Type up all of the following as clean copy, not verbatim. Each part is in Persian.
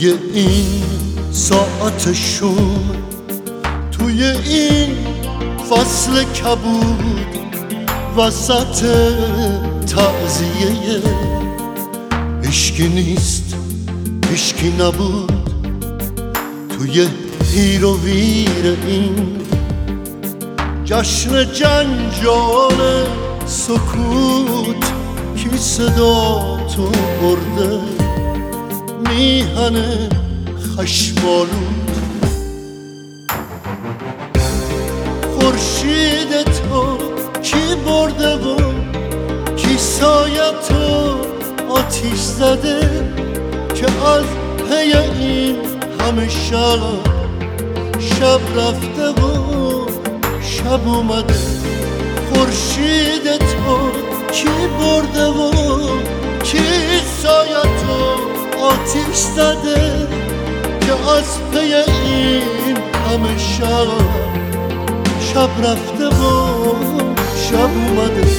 توی این ساعت شوم، توی این فصل کبود، وسط تعزیه هیچکی نیست، هیچکی نبود. توی هیر و ویر این جشن جنجال سکوت، کی صدا تو برده میهن خشمالود. خورشید تو کی برده و کی سایه تو آتیش زده، که از پی این همه شب رفته و شب اومده. خورشید تو کی برده و کی سایه تو آتیش زده، که از پی این همه شب رفته و شب اومده.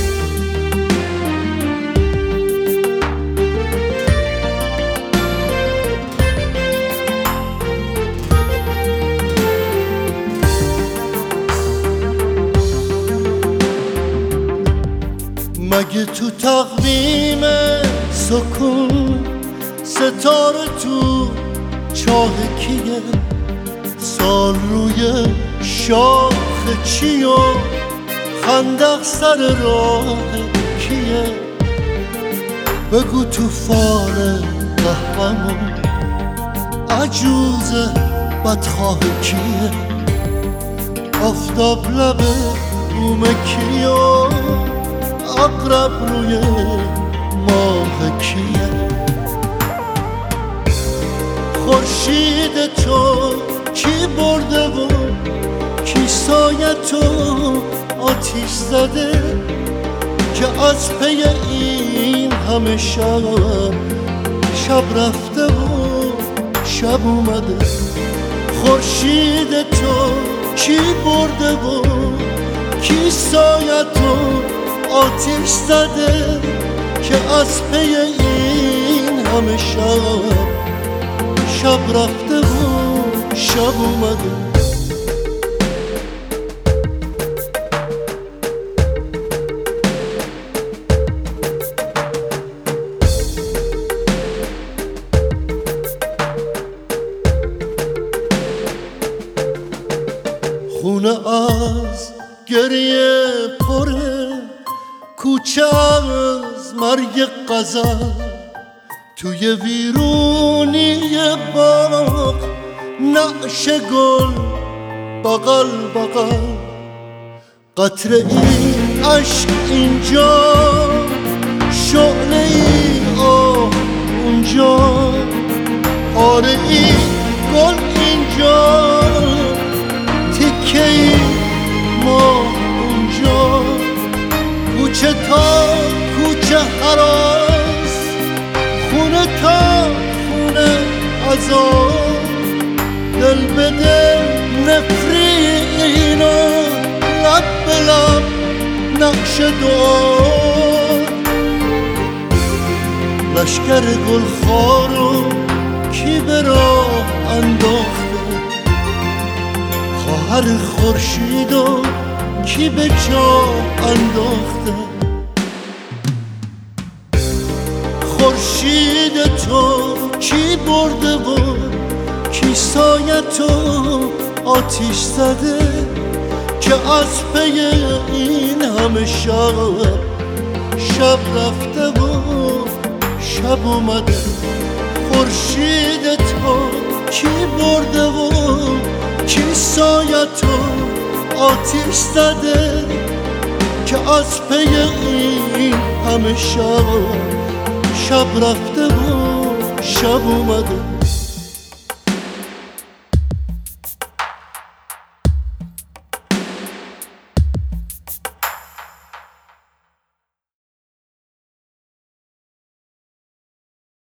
مگه تو تقویم سکون ستاره تو چاه کیه؟ سال روی شاخ چی و خندق سر راه کیه؟ بگو تو فال قهوه‌مون عجوز بدخواه کیه؟ آفتاب لب بوم کیه؟ عقرب روی ماه کیه؟ خورشید تو کی برده و کی سایه تو آتیش زده، که از پی این همه شب رفته و شب اومده. خورشید تو کی برده و کی سایه تو آتیش زده، که از پی این همه شب رفته و شب اومده. خونه از گریه پره، کوچه از مرگ غزل، توی ویرونی باغ نعش گل بغل بغل. قطره این عشق اینجا، شعله ای آه اونجا، آره این گل اینجا، تکه ای ما اونجا. کوچه تا کوچه هراس، خونه تا خونه عذاب، دل به دل نفرین و لب به لب نقش دعا. لشکر گلخارو کی به راه انداخته، خواهر خورشیدو کی به جا انداخته. خورشید تو کی برده و کی سایه تو آتیش زده، که از پی این همه شب رفته و شب اومده. خورشید تو کی برده و کی سایه تو آتیش زده، که از پی این همه شب رفته و شب اومده.